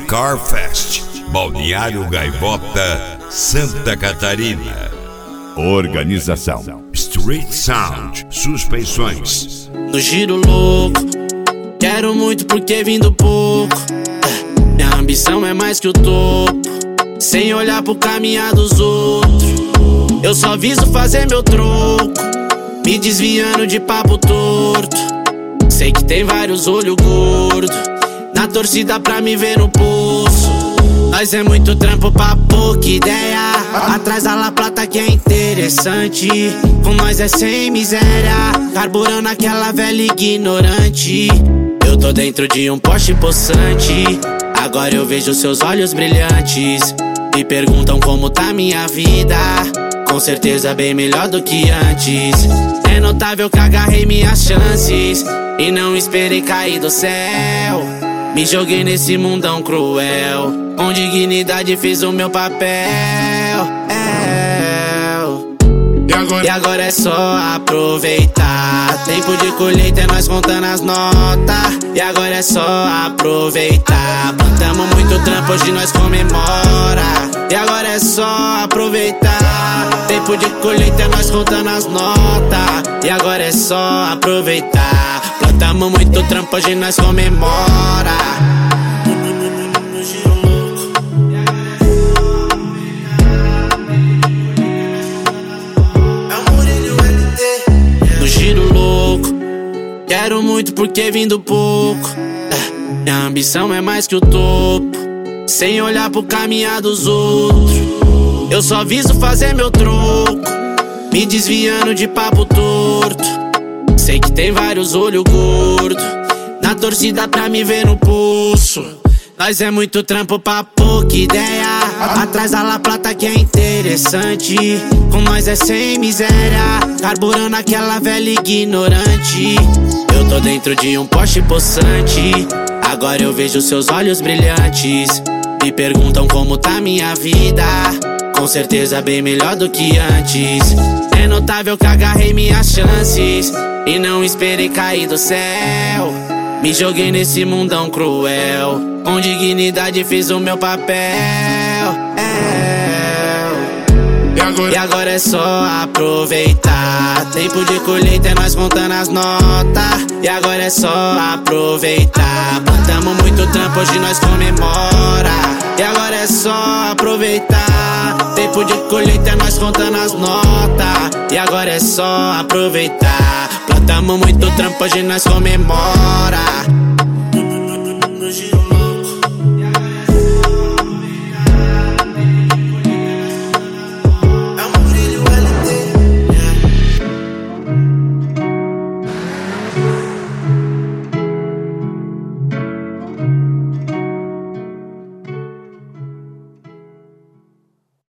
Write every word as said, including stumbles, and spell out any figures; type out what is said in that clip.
Car Fest, Balneário Gaivota, Santa Catarina. Organização Street Sound Suspensões. No giro louco, quero muito porque vim do pouco. Minha ambição é mais que o topo, sem olhar pro caminhar dos outros. Eu só viso fazer meu troco, me desviando de papo torto. Sei que tem vários olhos gordos na torcida pra me ver no poço. Nós é muito trampo pra pouca ideia, atrás da La Plata que é interessante. Com nós é sem miséria, carburando aquela velha ignorante. Eu tô dentro de um Porsche possante, agora eu vejo seus olhos brilhantes. Me perguntam como tá minha vida, com certeza bem melhor do que antes. É notável que agarrei minhas chances e não esperei cair do céu. Me joguei nesse mundão cruel, com dignidade fiz o meu papel. É. E, agora? e agora é só aproveitar. Tempo de colheita é nós contando as notas. E agora é só aproveitar. Plantamos muito trampo, hoje nós comemora. E agora é só aproveitar. Tempo de colheita é nós contando as notas. E agora é só aproveitar. Plantamos muito trampo, hoje nós comemora. No giro louco, quero muito porque vim do pouco. Minha ambição é mais que o topo, sem olhar pro caminhar dos outros. Eu só viso fazer meu troco, me desviando de papo torto. Sei que tem vários olhos gordos na torcida pra me ver no pulso. Nós é muito trampo pra pouca ideia, atrás da La Plata que é interessante. Com nós é sem miséria, carburando aquela velha ignorante. Eu tô dentro de um Porsche possante, agora eu vejo seus olhos brilhantes. Me perguntam como tá minha vida, com certeza bem melhor do que antes. É notável que agarrei minhas chances e não esperei cair do céu. Me joguei nesse mundão cruel, com dignidade fiz o meu papel. É. E, agora? e agora é só aproveitar. Tempo de colheita é nós contando as notas. E agora é só aproveitar. Plantamos muito trampo, hoje nós comemora. E agora é só aproveitar. Tempo de colheita é nós contando as notas. E agora é só aproveitar. Plantamos muito trampo, hoje nós comemora.